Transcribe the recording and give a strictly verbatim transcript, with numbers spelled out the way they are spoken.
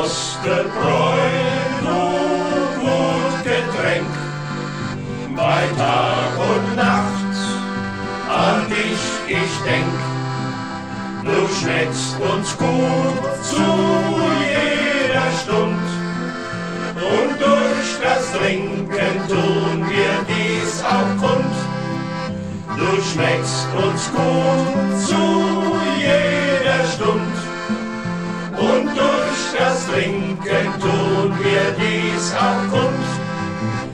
Osterbräu, du gut Getränk, bei Tag und Nacht an dich ich denk. Du schmeckst uns gut zu jeder Stund und durch das Trinken tun wir dies auch kund. Du schmeckst uns gut zu